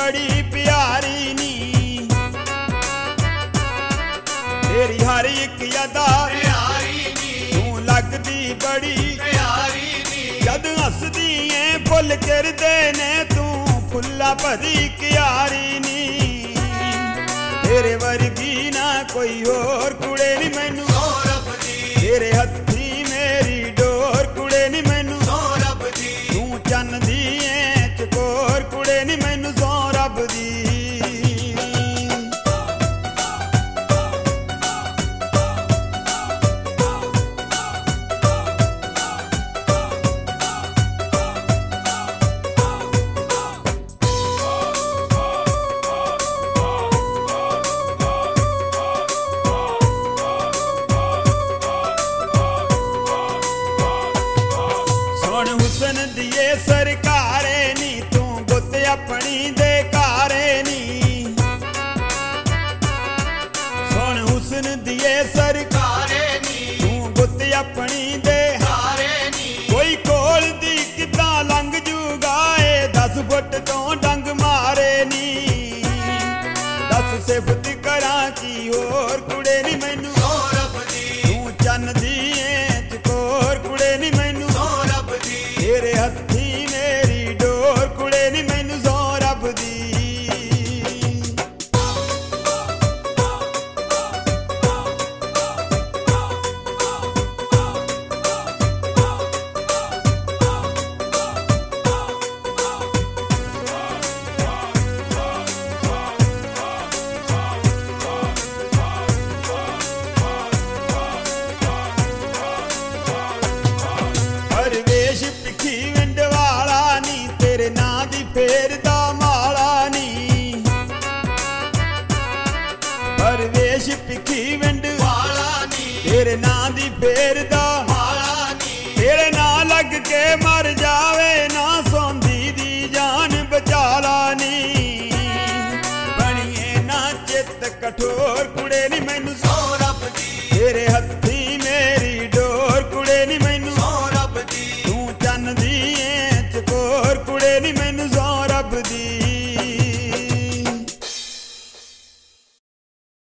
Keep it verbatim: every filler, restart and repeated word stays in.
बड़ी प्यारी नी, तेरी हर एक अदा तू लगदी बड़ी प्यारी नी। जद हसदी ऐ फुल खिलदे ने तू फुल्ला भरी क्यारी नी। तेरे वर्गी ना कोई होर कुड़े नी मैनू, तेरे हत्थी मेरी डोर कुड़े नी मैनू, तू चन्न दी ऐ चकोर कुड़े नी मैनू सौ रब दी। हुसन दिए सरकारे नी तू गुत अपनी दे कारे नी, सुन हुसन दिए सरकारे नी तू गुत अपनी दे हारे नी। कोई कोल दी किदा लंघ जूगा ए दस फुट तो डंग मारे नी। दस सिफत करा की होर कुड़े नी मैनू, तू चन्न दी चकोर कुड़े नी मैनू, तेरे हत्थी मेरी डोर कुड़े नी मैनू सौ रब दी। परवेश पिखी विंड वाला नी, तेरे नां दी फेरदा माला नी। परवेश पिखी विंड वाला नी, तेरे नां दी फेरदा माला नी। तेरे नां लग के मर